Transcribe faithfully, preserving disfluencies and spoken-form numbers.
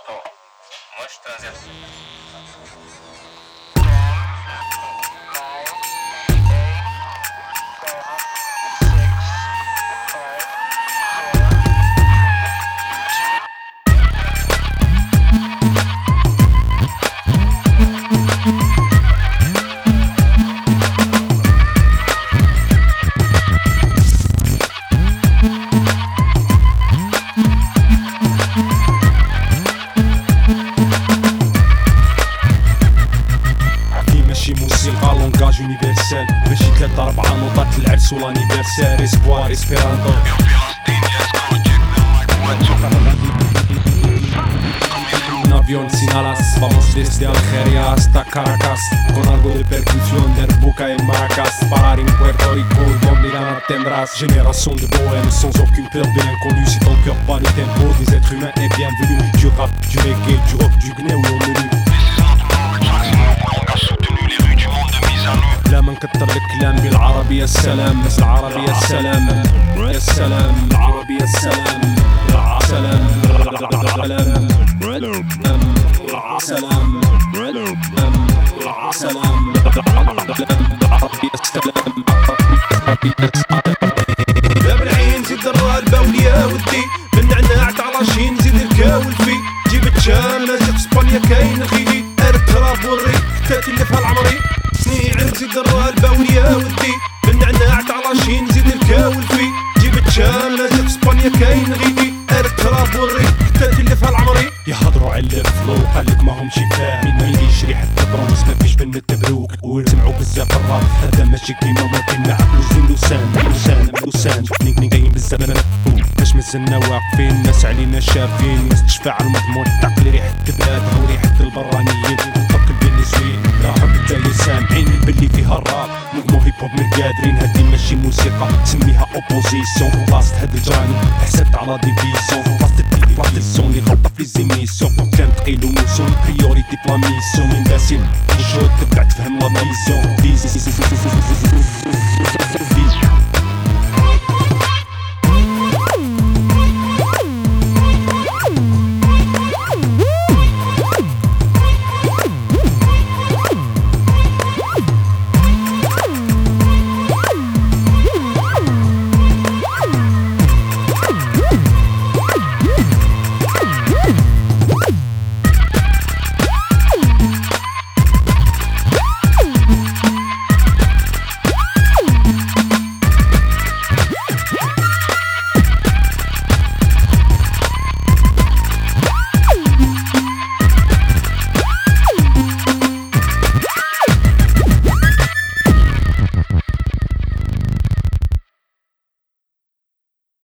Pô, Monte Transit. موسيقى لونغاج يونيفرسال ماشي تلاتة ربعة نوطات العرس والانيفرسال اسبوار اسبيرانتو نافيون سينالاس vamos desde Algeria hasta Caracas con algo de percusión de Buca y Maracas parar en Puerto Rico donde la tendrás génération de bohèmes sans aucune peur de l'inconnu si ton cœur bat le tempo des êtres humains est bienvenu du rap, du reggae, du rock, du gné ou au menu لا منكتر الكلام بالعربية السلام بس العربية السلام يا السلام العربية السلام سلام سلام سلام سلام لا بالعين زيد الرالبة وليا ودي بالنعناع طالاشين زيد الكاول في جيب التشام مازال في اسبانيا كاين الخيلي ارتراب والري حتى تلفها العمري سنيع زيد الرالبة وليا ودي بالنعناع طالاشين زيد الكاول في جيب التشام مازال في اسبانيا كاين غيدي ارتراب والري حتى تلفها العمري يهضروا على الفلو قالك ماهمش فاهمين ما يجري حتى برونس مفيش بين التبروك ويسمعوا بزاف الراب هذا ماشي كيما ممكن مع بلوزين لسان لسان لسان نيك نيك جايين بزاف مفهوم باش مازلنا واقفين الناس علينا شافين نستشفى على المضمون تعقل ريحة بلادها وريحة البرانيين فك الفنزويل راهم بالتالي سامعين باللي فيها الراب مو هيب هوب من قادرين هادي ماشي موسيقى سميها اوبوزيسيون بلاصة هاد الجانب حسبت على ديفيزيون بلاصة بلاصة السون اللي غلطة في زيميسيون كان تقيل وموسون بريوريتي بلا ميسيون من باسل وجود تبع تفهم لا فيزيون